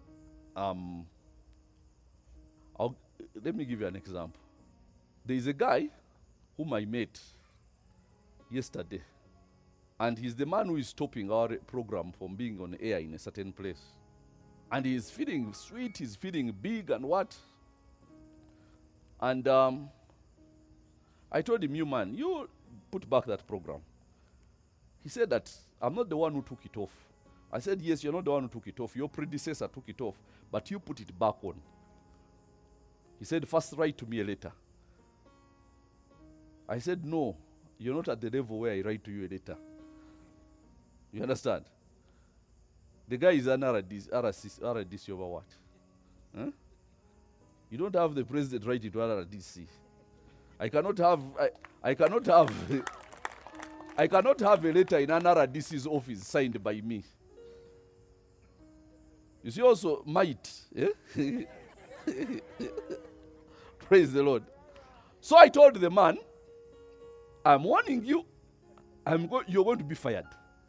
Speaker 3: let me give you an example. There is a guy whom I met yesterday. And he's the man who is stopping our program from being on air in a certain place. And he's feeling sweet, he's feeling big and what. And I told him, you man, you put back that program. He said that I'm not the one who took it off. I said, yes, you're not the one who took it off. Your predecessor took it off, but you put it back on. He said, first write to me a letter. I said, no, you're not at the level where I write to you a letter. You understand? The guy is an RDC over what? Huh? You don't have the president write it to RDC. I cannot have I cannot have a letter in an RDC's office signed by me. You see also might. Eh? Praise the Lord. So I told the man, I'm warning you, you're going to be fired.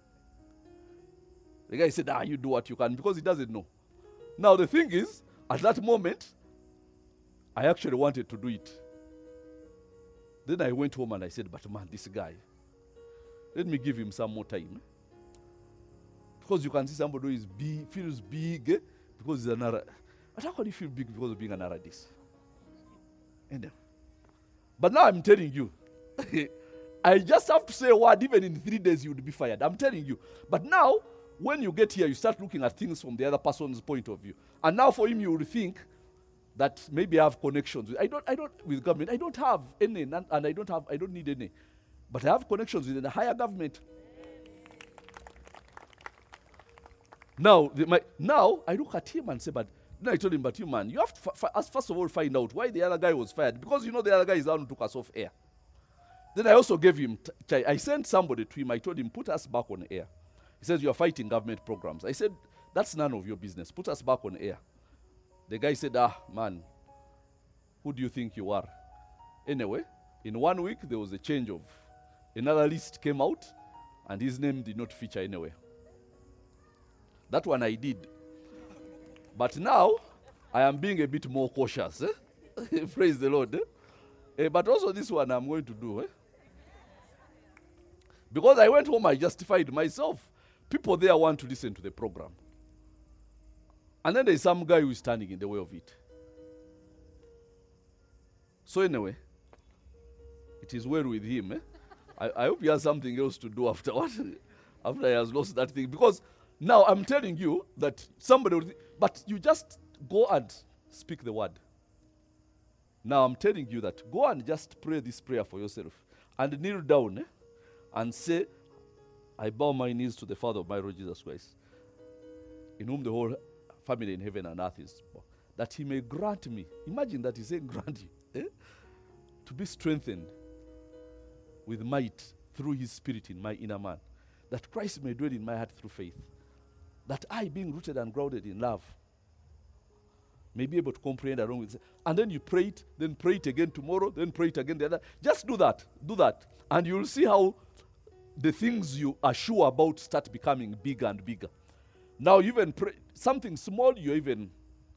Speaker 3: The guy said, you do what you can, because he doesn't know. Now the thing is, at that moment, I actually wanted to do it. Then I went home and I said, but man, this guy, let me give him some more time. Because you can see somebody who is big, feels big, because he's another. But how can you feel big because of being an Aradis? But now I'm telling you, I just have to say a word, even in 3 days you would be fired. I'm telling you. But now, when you get here, you start looking at things from the other person's point of view. And now for him, you will think that maybe I have connections. I don't with government. I don't have any, and I don't need any. But I have connections with the higher government. Now I look at him and say, but then I told him, but you man, you have to first of all find out why the other guy was fired. Because you know the other guy is the one who took us off air. Then I also gave him, I sent somebody to him, I told him, put us back on air. He says, you are fighting government programs. I said, that's none of your business. Put us back on air. The guy said, man, who do you think you are? Anyway, in 1 week, there was a change of, another list came out, and his name did not feature anywhere. That one I did. But now, I am being a bit more cautious. Praise the Lord. But also this one I'm going to do. Because I went home, I justified myself. People there want to listen to the program. And then there's some guy who is standing in the way of it. So anyway, it is well with him. I hope he has something else to do afterwards. After he has lost that thing. Because now I'm telling you that somebody will but you just go and speak the word. Now I'm telling you that go and just pray this prayer for yourself. And kneel down and say, I bow my knees to the Father of my Lord Jesus Christ, in whom the whole family in heaven and earth is, that he may grant me. Imagine that he's saying grant you. To be strengthened with might through his spirit in my inner man. That Christ may dwell in my heart through faith. That I, being rooted and grounded in love, may be able to comprehend along with it. And then you pray it, then pray it again tomorrow, then pray it again the other. Just do that. Do that. And you'll see how the things you are sure about start becoming bigger and bigger. Now you even pray something small, you even,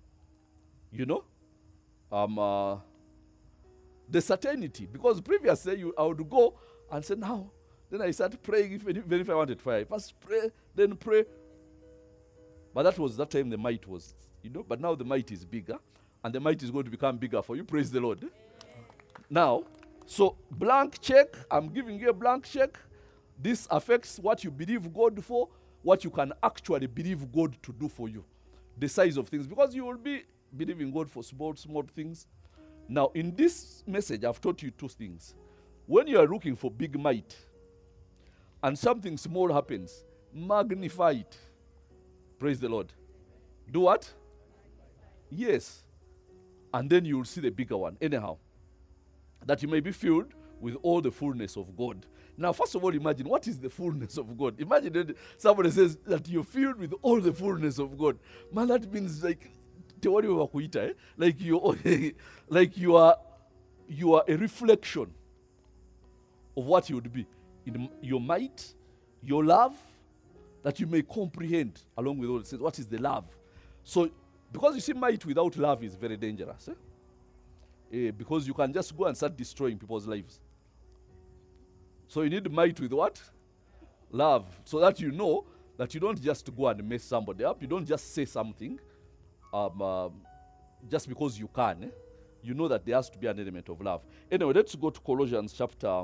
Speaker 3: the certainty. Because previously I would go and say, now, then I start praying, even if I wanted fire. First pray, then pray. But that time the might was, but now the might is bigger, and the might is going to become bigger for you. Praise the Lord. Now, so blank check, I'm giving you a blank check. This affects what you believe God for, what you can actually believe God to do for you. The size of things, because you will be believing God for small things. Now, in this message, I've taught you two things. When you are looking for big might, and something small happens, magnify it. Praise the Lord. Do what? Yes. And then you will see the bigger one. Anyhow, that you may be filled with all the fullness of God. Now, first of all, imagine, what is the fullness of God? Imagine that somebody says that you're filled with all the fullness of God. Man, that means like you are a reflection of what you would be. In your might, your love, that you may comprehend along with all it says, what is the love? So, because you see, might without love is very dangerous. Because you can just go and start destroying people's lives. So you need might with what? Love. So that you know that you don't just go and mess somebody up. You don't just say something just because you can. You know that there has to be an element of love. Anyway, let's go to Colossians chapter.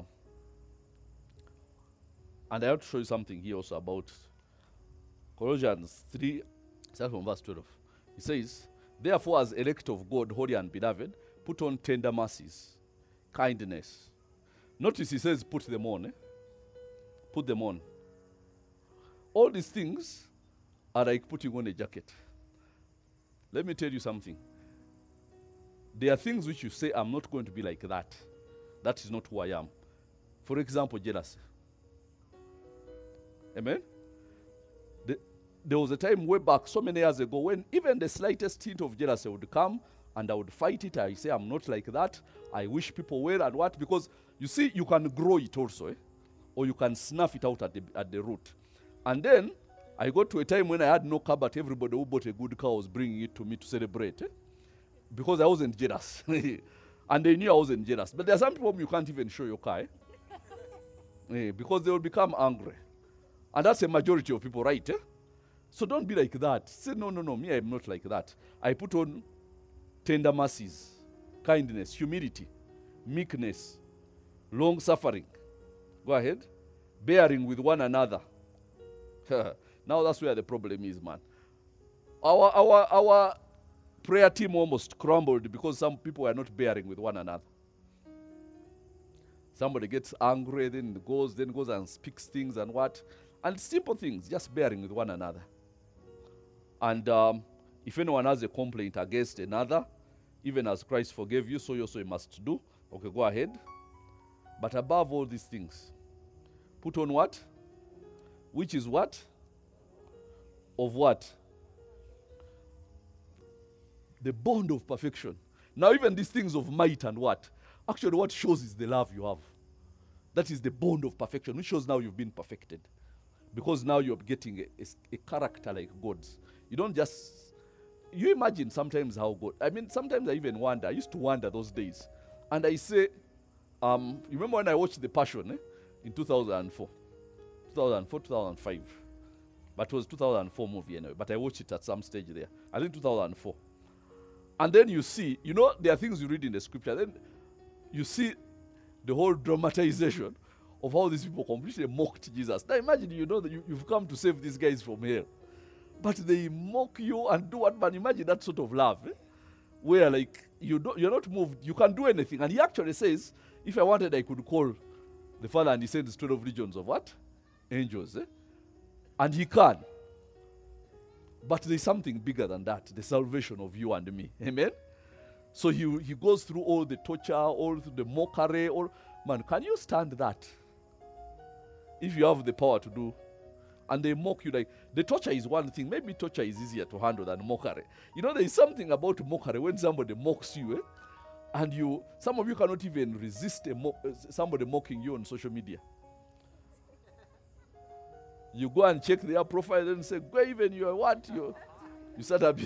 Speaker 3: And I have to show you something here also about Colossians 3, start from verse 12. It says, therefore, as elect of God, holy and beloved, put on tender mercies, kindness. Notice he says, put them on. Put them on. All these things are like putting on a jacket. Let me tell you something. There are things which you say, I'm not going to be like that. That is not who I am. For example, jealousy. Amen? There was a time way back, so many years ago, when even the slightest hint of jealousy would come, and I would fight it. I say I'm not like that. I wish people were and what? Because you see, you can grow it also, or you can snuff it out at the root. And then I got to a time when I had no car, but everybody who bought a good car was bringing it to me to celebrate, because I wasn't jealous. And they knew I wasn't jealous. But there are some people whom you can't even show your car, because they will become angry. And that's a majority of people, right? So don't be like that. Say, no, me, I'm not like that. I put on tender mercies, kindness, humility, meekness, long suffering. Go ahead. Bearing with one another. Now that's where the problem is, man. Our prayer team almost crumbled because some people are not bearing with one another. Somebody gets angry, then goes and speaks things and what. And simple things, just bearing with one another. And if anyone has a complaint against another, even as Christ forgave you, so you also must do. Okay, go ahead. But above all these things, put on what? Which is what? Of what? The bond of perfection. Now even these things of might and what? Actually what shows is the love you have. That is the bond of perfection, which shows now you've been perfected. Because now you're getting a character like God's. You don't just... You imagine sometimes how God... I mean, sometimes I even wonder. I used to wonder those days. And I say... you remember when I watched The Passion in 2004? 2004, 2005. But it was 2004 movie anyway. But I watched it at some stage there. I think 2004. And then you see, you know, there are things you read in the scripture. Then you see the whole dramatization of how these people completely mocked Jesus. Now imagine, you know, that you've come to save these guys from hell. But they mock you and do what? But imagine that sort of love, where like you're not moved. You can do anything. And he actually says, if I wanted, I could call the Father and he sends 12 legions of what? Angels. And he can. But there's something bigger than that, the salvation of you and me. Amen? So he goes through all the torture, all the mockery. Man, can you stand that? If you have the power to do. And they mock you. Like, the torture is one thing. Maybe torture is easier to handle than mockery. You know, there is something about mockery when somebody mocks you. And some of you cannot even resist somebody mocking you on social media. You go and check their profile and say, go even you are what? You start up.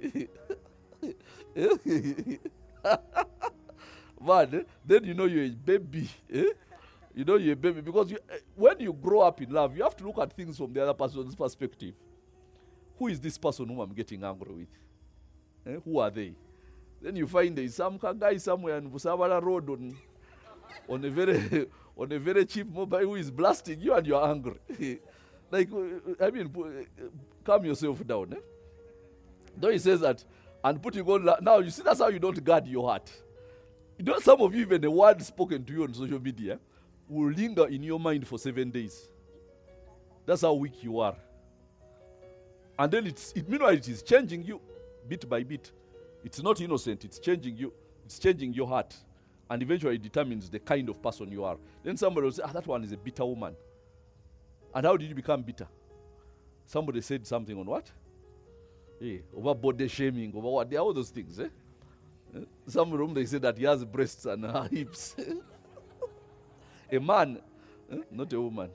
Speaker 3: But then you know you're a baby. You know you're a baby. Because when you grow up in love, you have to look at things from the other person's perspective. Who is this person whom I'm getting angry with? Who are they? Then you find there is some guy somewhere in Busabara Road on a very cheap mobile who is blasting you and you're angry. Like, I mean, calm yourself down. Though he says that, and putting on, now you see that's how you don't guard your heart. You know, some of you, even the word spoken to you on social media will linger in your mind for 7 days. That's how weak you are. And then meanwhile it is changing you bit by bit. It's not innocent, it's changing you. It's changing your heart. And eventually it determines the kind of person you are. Then somebody will say, that one is a bitter woman. And how did you become bitter? Somebody said something on what? Over body shaming, over what? There are all those things. Some of them, they say that he has breasts and hips. A man, not a woman.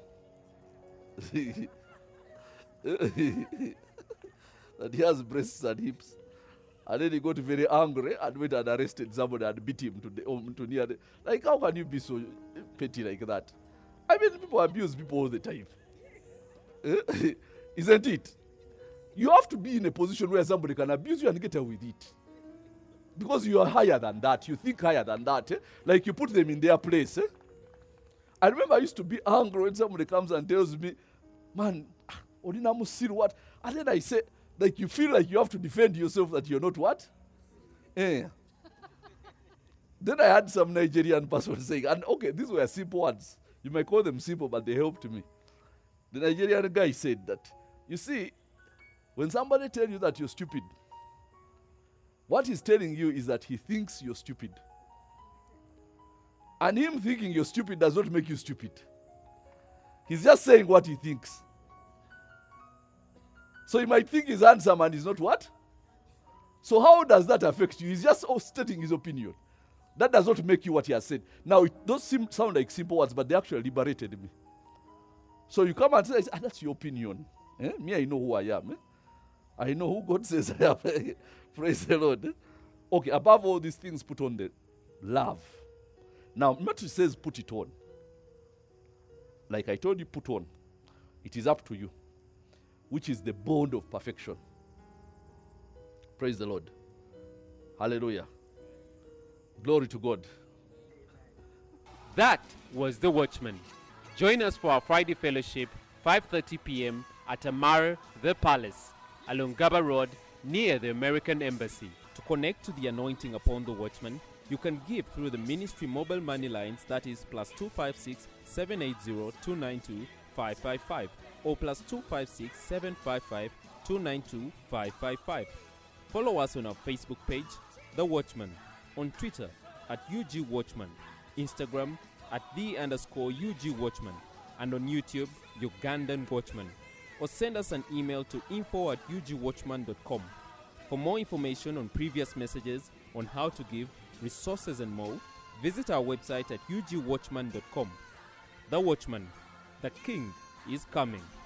Speaker 3: That he has breasts and hips. And then he got very angry and went and arrested somebody and beat him to near the... Like, how can you be so petty like that? I mean, people abuse people all the time. Isn't it? You have to be in a position where somebody can abuse you and get away with it. Because you are higher than that. You think higher than that. Like you put them in their place. I remember I used to be angry when somebody comes and tells me, man, what? And then I say, like you feel like you have to defend yourself that you're not what? Then I had some Nigerian person saying, and okay, these were simple words. You might call them simple, but they helped me. The Nigerian guy said that, you see, when somebody tells you that you're stupid, what he's telling you is that he thinks you're stupid. And him thinking you're stupid does not make you stupid. He's just saying what he thinks. So he might think he's handsome and he's not what? So how does that affect you? He's just stating his opinion. That does not make you what he has said. Now, those sound like simple words, but they actually liberated me. So you come and say, that's your opinion. Me, I know who I am. I know who God says I am. Praise the Lord. Okay, above all these things, put on the love. Now, Matthew says put it on. Like I told you, put on. It is up to you. Which is the bond of perfection. Praise the Lord. Hallelujah. Glory to God.
Speaker 2: That was The Watchman. Join us for our Friday fellowship, 5:30 p.m. at Amar The Palace, along Gaba Road, near the American Embassy. To connect to the anointing upon The Watchman, you can give through the ministry mobile money lines, that is +256 780 292 555 or +256 755 292 555. Follow us on our Facebook page, The Watchman, on Twitter at UG Watchman, Instagram at @the_UG Watchman, and on YouTube, Ugandan Watchman. Or send us an email to info@ugwatchman.com. For more information on previous messages, on how to give, resources and more, visit our website at ugwatchman.com. The Watchman, the King is coming.